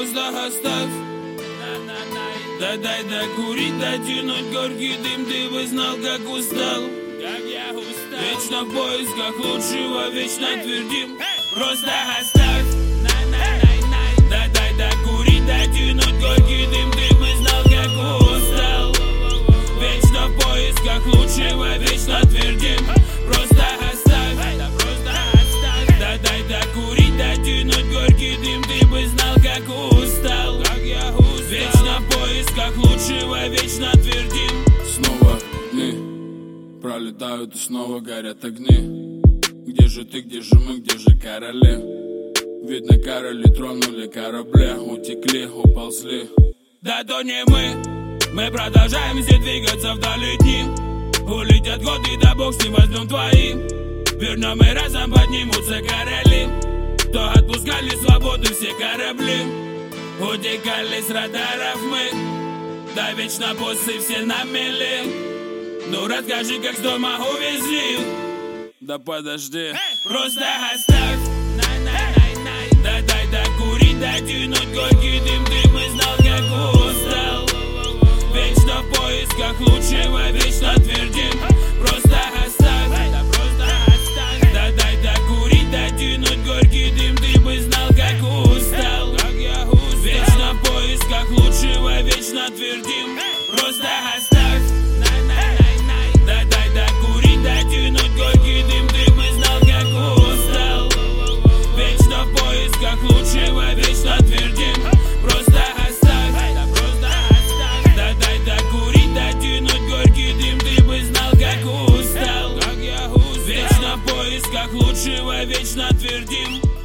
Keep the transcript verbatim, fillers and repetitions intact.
Просто оставь. Да дай докурить, дотянуть горький дым. Ты бы знал, как устал. Вечно в поисках лучшего, вечно твердим. Просто оставь. Да дай докурить, дотянуть горький дым. Ты бы знал, как устал. Вечно в поисках лучшего, вечно твердим. Просто оставь. Да дай докурить, дотянуть горький дым. Ты бы знал, как устал. Вечно в поисках лучшего, вечно твердим. Снова дни пролетают и снова горят огни. Где же ты, где же мы, где же короли? Видно, короли тронули корабли. Утекли, уползли. Да то не мы. Мы продолжаем все двигаться вдали дни. Улетят годы, да бог с ним, возьмем твои. Вернем и разом поднимутся короли. То отпускали свободу все корабли. Утекали с радаров мы. Да вечно боссы все на мели. Ну расскажи, как с дома увезли. Да подожди. Просто оставь. Да дай докурить, дотянуть горький дым. Ты бы знал, как устал. Вечно в поисках лучшего, вечно твердим. Просто оставь. Да дай докурить, дотянуть горький дым. Ты бы знал, как устал. Вечно в поисках лучшего, вечно твердим. Просто оставь. Да дай докурить, дотянуть горький дым. Ты бы знал, как устал. Вечно в поисках лучшего, вечно твердим. Просто оставь. Да дай докурить, дотянуть горький дым. Ты бы знал, как устал. Вечно в поисках лучшего, вечно твердим.